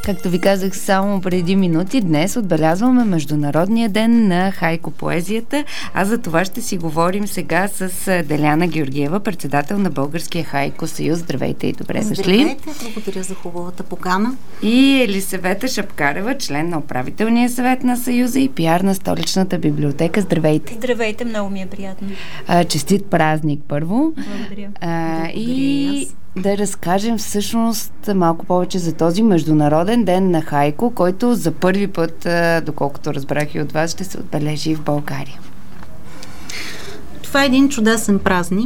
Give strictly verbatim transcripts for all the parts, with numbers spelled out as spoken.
Както ви казах само преди минути, днес отбелязваме Международния ден на хайко поезията, а за това ще си говорим сега с Деляна Георгиева, председател на Българския хайко съюз. Здравейте и добре дошли. Здравейте, благодаря за хубавата покана. И Елисавета Шапкарева, член на управителния съвет на съюза и пиар на Столичната библиотека. Здравейте. Здравейте, много ми е приятно. А, честит празник първо. Благодаря. А, Благодаря и да разкажем всъщност малко повече за този Международен ден на хайко, който за първи път, доколкото разбрах и от вас, ще се отбележи в България. Това е един чудесен празник,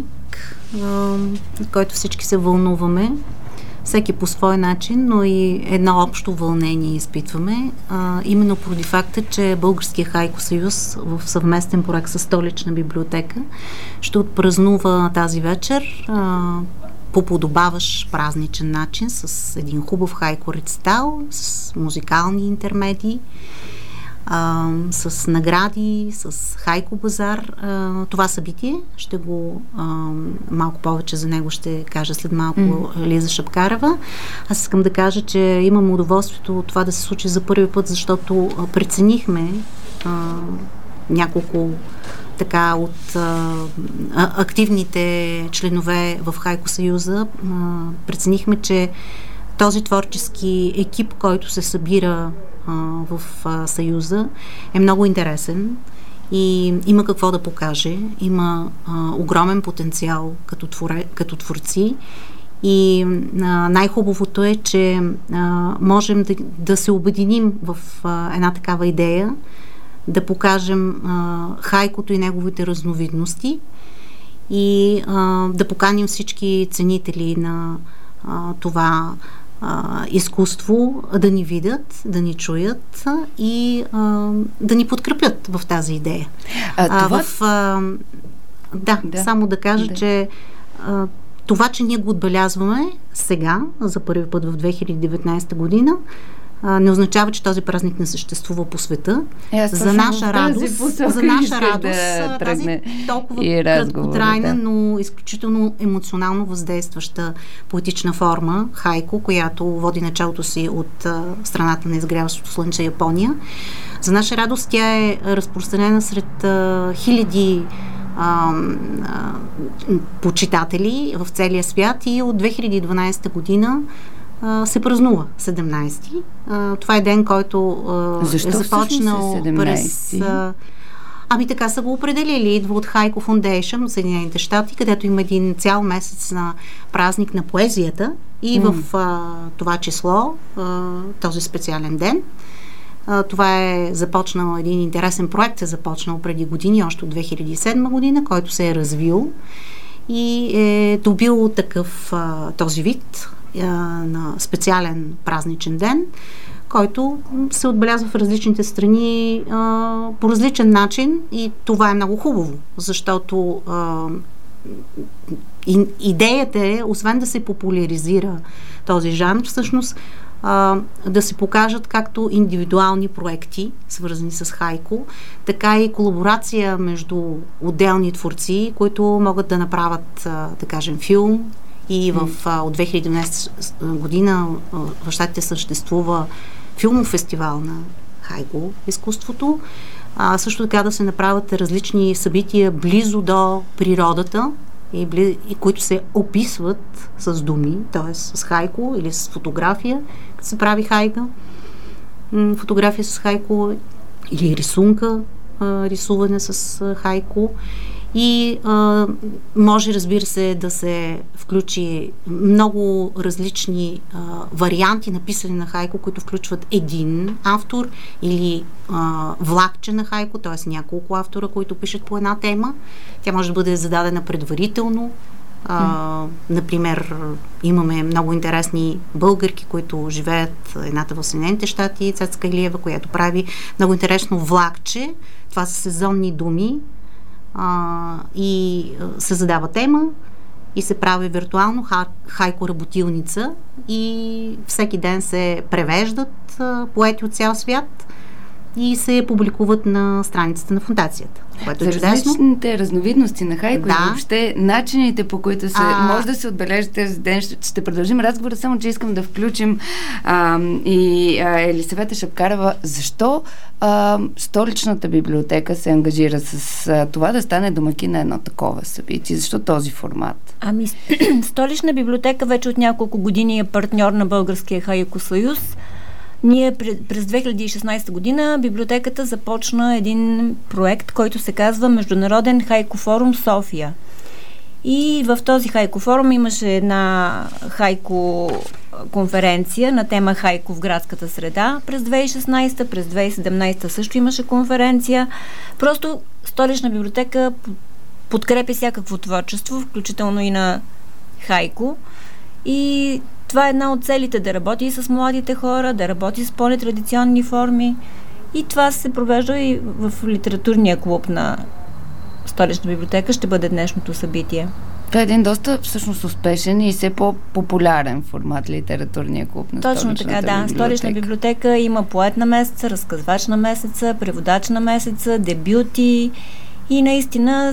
на който всички се вълнуваме. Всеки по свой начин, но и едно общо вълнение изпитваме. А, именно поради факта, че Българския хайко съюз в съвместен проект с Столична библиотека ще отпразнува тази вечер а, по подобаващ празничен начин с един хубав хайко рецитал, с музикални интермедии, а, с награди, с хайко базар. А, това събитие ще го а, малко повече за него ще кажа след малко mm. Лиза Шапкарева. Аз искам да кажа, че имам удоволствието това да се случи за първи път, защото а, преценихме а, няколко така от а, активните членове в Хайко Съюза. А, преценихме, че този творчески екип, който се събира а, в а, Съюза, е много интересен и има какво да покаже. Има а, огромен потенциал като, творе, като творци и а, най-хубавото е, че а, можем да, да се обединим в а, една такава идея, да покажем а, хайкото и неговите разновидности и а, да поканим всички ценители на а, това а, изкуство да ни видят, да ни чуят и а, да ни подкрепят в тази идея. А, това... а, в, а, да, да, само да кажа, да. че а, това, че ние го отбелязваме сега, за първи път в две хиляди и деветнадесета година, не означава, че този празник не съществува по света. Е, за наша радост, за наша радост да тази толкова краткотрайна, да. но изключително емоционално въздействаща поетична форма, хайко, която води началото си от а, страната на изгряващото слънце Япония. За наша радост тя е разпространена сред а, хиляди а, а, почитатели в целия свят и от две хиляди и дванадесета година се празнува седемнадесети. Това е ден, който Защо е започнал през... Ами така са го определили. Идва от Хайко Foundation от Съединените щати, където има един цял месец на празник на поезията и mm. в а, това число а, този специален ден. А, това е започнал един интересен проект, е започнал преди години, още от две хиляди и седма година, който се е развил и е добил такъв а, този вид на специален празничен ден, който се отбелязва в различните страни а, по различен начин и това е много хубаво, защото а, и, идеята е, освен да се популяризира този жанр, всъщност а, да се покажат както индивидуални проекти, свързани с хайко, така и колаборация между отделни творци, които могат да направят, а, да кажем, филм. И в, а, от две хиляди и единадесета година а, в щатите съществува филмов фестивал на хайко изкуството. А, също така да се направят различни събития близо до природата, и, бли, и които се описват с думи, т.е. с хайко или с фотография, като се прави хайка. М- фотография с хайко или рисунка, а, рисуване с а, хайко. И а, може, разбира се, да се включи много различни а, варианти на писане на хайко, които включват един автор или а, влакче на хайко, т.е. няколко автора, които пишат по една тема. Тя може да бъде зададена предварително. А, например, имаме много интересни българки, които живеят, едната в Съединените щати, Цецка Илиева, която прави много интересно влакче. Това са сезонни думи, Uh, и uh, се задава тема и се прави виртуално хайко работилница и всеки ден се превеждат uh, поети от цял свят и се публикуват на страницата на фондацията. Което За е чудесно. различните разновидности на хайко да. и въобще начините, по които се а... може да се отбележи тези ден. Ще, ще продължим разговора, само че искам да включим а, и а, Елисавета Шапкарова. Защо а, Столичната библиотека се ангажира с а, това да стане домакин на едно такова събитие? Защо този формат? Ами, Столична библиотека вече от няколко години е партньор на Българския хайко съюз. Ние през две хиляди и шестнадесета година библиотеката започна един проект, който се казва Международен хайко форум София. И в този хайко форум имаше една хайко конференция на тема хайко в градската среда през две хиляди и шестнадесета, през две хиляди и седемнадесета също имаше конференция. Просто Столична библиотека подкрепя всякакво творчество, включително и на хайко. И това е една от целите, да работи и с младите хора, да работи с по-нетрадиционни форми. И това се провежда и в литературния клуб на Столична библиотека. Ще бъде днешното събитие. Това е един доста всъщност успешен и все по-популярен формат, литературния клуб на Точно Столичната така, да. библиотека. Столична библиотека има поет на месеца, разказвач на месеца, преводач на месеца, дебюти и наистина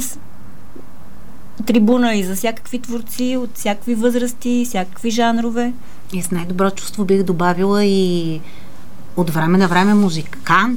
трибуна и за всякакви творци от всякакви възрасти, всякакви жанрове. И с най-добро чувство бих добавила и от време на време музикант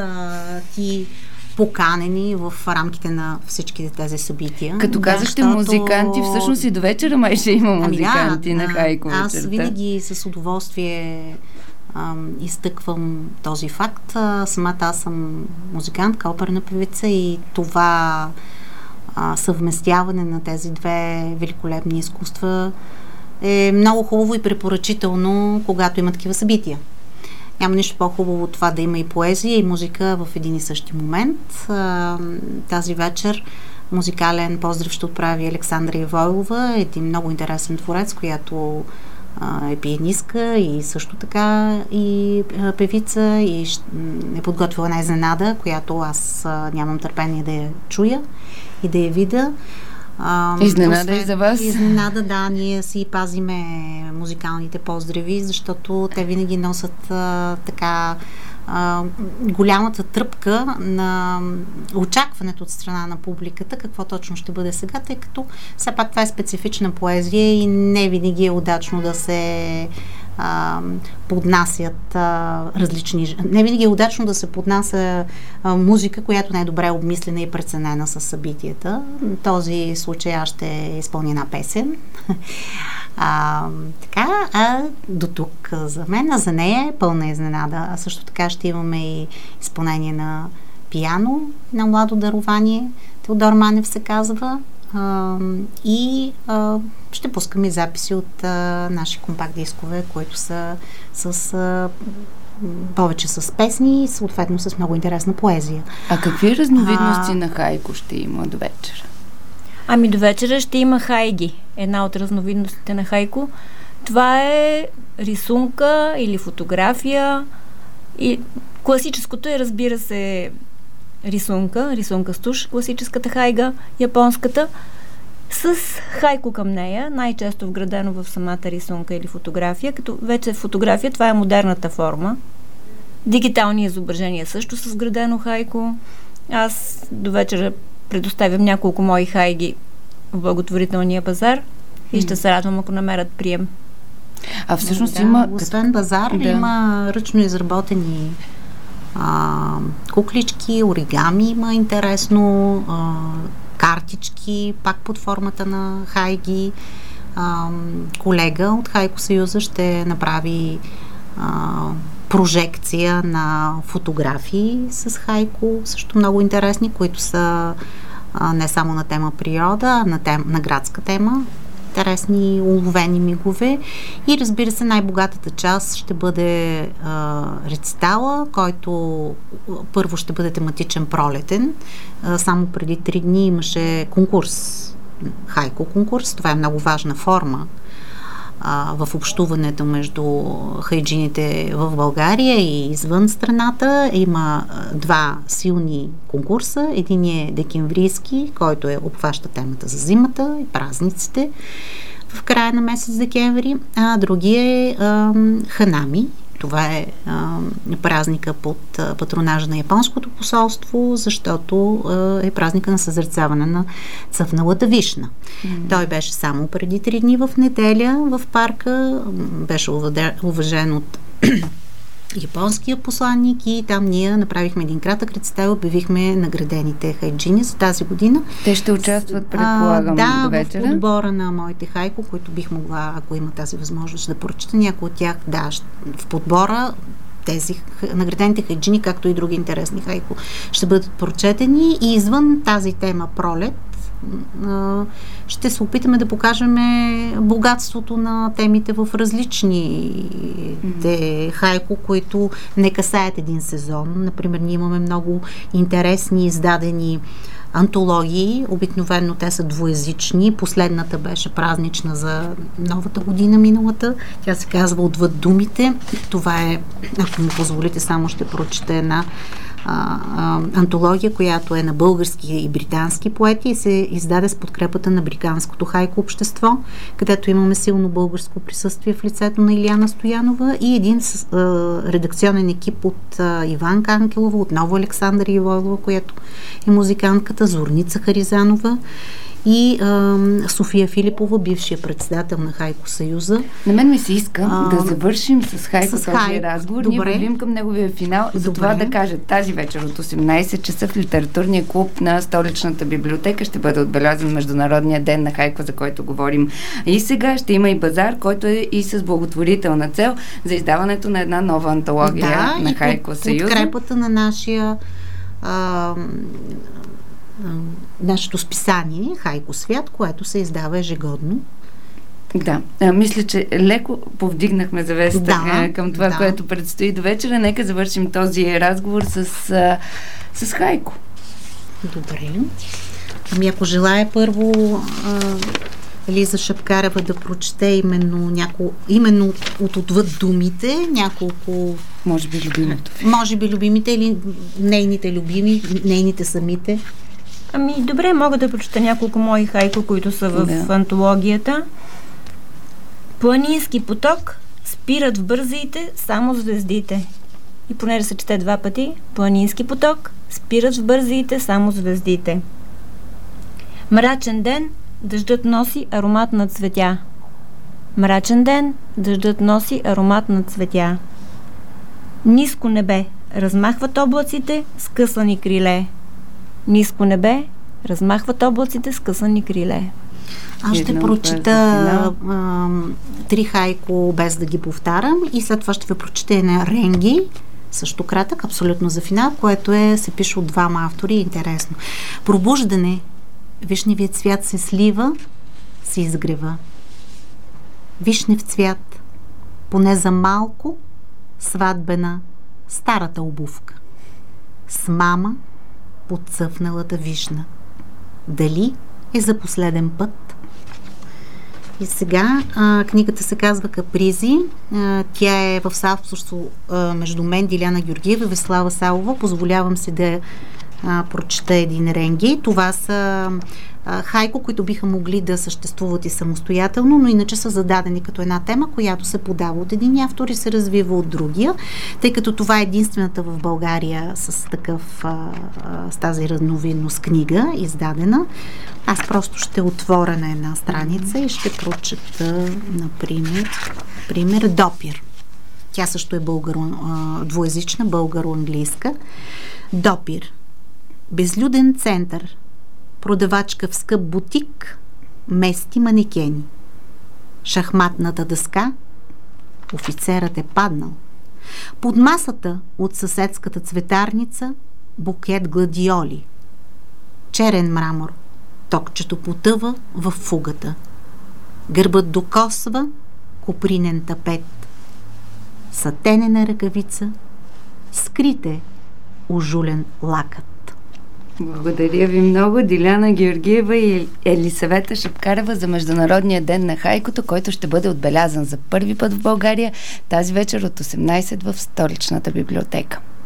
ти поканени в рамките на всичките тези събития. Като казахте да, защото... музиканти, всъщност и до вечера май ще има музиканти ами да, на хайко вечерта. Аз винаги с удоволствие ам, изтъквам този факт. А, самата аз съм музикантка, оперна певица и това а, съвместяване на тези две великолепни изкуства е много хубаво и препоръчително, когато има такива събития. Няма нищо по-хубаво от това да има и поезия, и музика в един и същи момент. А, тази вечер музикален поздрав ще отправи Александра Ивойлова, един много интересен творец, която а, е пианистка и също така и а, певица и е подготвила една изненада, която аз а, нямам търпение да я чуя и да я видя. Uh, изненада и за вас. Изненада, да, ние си пазиме музикалните поздрави, защото те винаги носят uh, така uh, голямата тръпка на очакването от страна на публиката, какво точно ще бъде сега, тъй като все пак това е специфична поезия и не винаги е удачно да се а, поднасят а, различни... Не винаги е удачно да се поднася а, музика, която не е добре обмислена и преценена с събитията. В този случай аз ще изпълня една песен. А, така, а до тук за мен, а за нея е пълна изненада. А също така ще имаме и изпълнение на пиано, на младо дарование. Теодор Манев се казва. Uh, и uh, ще пускаме записи от uh, наши компакт-дискове, които са с uh, повече с песни и съответно с много интересна поезия. А какви разновидности uh, на хайко ще има до вечера? Ами до вечера ще има хайги, една от разновидностите на хайко. Това е рисунка или фотография. И класическото е, разбира се, рисунка, рисунка с туш, класическата хайга, японската, с хайко към нея, най-често вградено в самата рисунка или фотография, като вече фотография, това е модерната форма. Дигитални изображения също с вградено хайко. Аз до вечера предоставям няколко мои хайги в благотворителния базар и ще се радвам, ако намерят прием. А всъщност да, има... Освен базар, да. Има ръчно изработени А, куклички, оригами има интересно, а, картички, пак под формата на хайги. А, колега от Хайко Съюза ще направи а, прожекция на фотографии с хайко, също много интересни, които са а, не само на тема природа, а на, тем, на градска тема. Интересни, уловени мигове. И разбира се, най-богатата част ще бъде а, рецитала, който първо ще бъде тематичен пролетен. А, само преди три дни имаше конкурс, хайко конкурс. Това е много важна форма а, в общуването между хайджините в България и извън страната. Има а, два силни конкурса. Един е декемврийски, който е обхваща темата за зимата и празниците в края на месец декември, а други е а, ханами, Това е а, празника под а, патронажа на японското посолство, защото а, е празника на съзерцаване на цъфналата вишна. Mm. Той беше само преди три дни в неделя в парка, беше уважен от японския посланник и там ние направихме един кратък рецитал и обявихме наградените хайджини за тази година. Те ще участват, предполагам, а, до вечера? Да, в отбора на моите хайко, които бих могла, ако има тази възможност, да прочета някои от тях. Да, в подбора тези наградените хайджини, както и други интересни хайко, ще бъдат прочетени и извън тази тема пролет ще се опитаме да покажем богатството на темите в различните mm-hmm. хайко, които не касаят един сезон. Например, ние имаме много интересни издадени антологии. Обикновено те са двуезични. Последната беше празнична за новата година миналата. Тя се казва "Отвъд думите". Това е, ако ми позволите, само ще прочета една А, а, антология, която е на български и британски поети и се издаде с подкрепата на британското хайко общество, където имаме силно българско присъствие в лицето на Илияна Стоянова и един с, а, редакционен екип от а, Иванка Ангелова, отново Александра Ивойлова, която е музикантката, Зорница Харизанова и а, София Филипова, бившия председател на Хайко Съюза. На мен ми се иска а, да завършим с Хайко с този хай... разговор. Добре. Ние вървим към неговия финал. Затова да кажа, тази вечер от осемнайсет часа в литературния клуб на Столичната библиотека ще бъде отбелязан Международния ден на Хайко, за който говорим. И сега ще има и базар, който е и с благотворителна цел за издаването на една нова антология да, на Хайко Съюза. Да, подкрепата на нашия а, нашето списание Хайко Свят, което се издава ежегодно. Да, а, мисля, че леко повдигнахме завеста да, към това, да. което предстои до вечера. Нека завършим този разговор с, а, с Хайко. Добре. Ами ако желая първо а, Лиза Шапкарева да прочете именно, няко, именно от, от отвъд думите няколко... Може би любимото. Може би любимите или нейните любими, нейните самите. Ами, добре, мога да прочета няколко мои хайко, които са в да. антологията. Планински поток, спират в бързите само звездите. И понеже се чете два пъти, планински поток, спират в бързите само звездите. Мрачен ден, дъждът носи аромат на цветя. Мрачен ден, дъждът носи аромат на цветя. Ниско небе, размахват облаците, скъсани криле. Ниско небе, размахват облаците, скъсани криле. Аз ще Едно прочета а, три хайко, без да ги повтарям, и след това ще ви прочета една ренги, също кратък, абсолютно за финал, което е, се пише от двама автори, интересно. Пробуждане, вишневият цвят се слива, се изгрева. Вишнев цвят, поне за малко, сватбена, старата обувка. С мама подцъфналата вишна. Дали е за последен път? И сега а, книгата се казва "Капризи". А, тя е в съавторство между мен, Диляна Георгиева и Веслава Савова. Позволявам се да а, прочета един ренги. Това са а, хайко, които биха могли да съществуват и самостоятелно, но иначе са зададени като една тема, която се подава от един автор и се развива от другия, тъй като това е единствената в България с такъв а, а, с тази разновидност книга, издадена. Аз просто ще отворя на една страница и ще прочета, например, пример Допир. Тя също е българо, а, двуезична, българо-английска. Допир. Безлюден център. Продавачка в скъп бутик мести манекени. Шахматната дъска. Офицерът е паднал. Под масата от съседската цветарница букет гладиоли. Черен мрамор. Токчето потъва в фугата. Гърбът докосва копринен тапет. Сатенена ръкавица. Скрите ужулен лакът. Благодаря ви много, Диляна Георгиева и Елисавета Шапкарева, за Международния ден на хайкото, който ще бъде отбелязан за първи път в България тази вечер от осемнайсет в Столичната библиотека.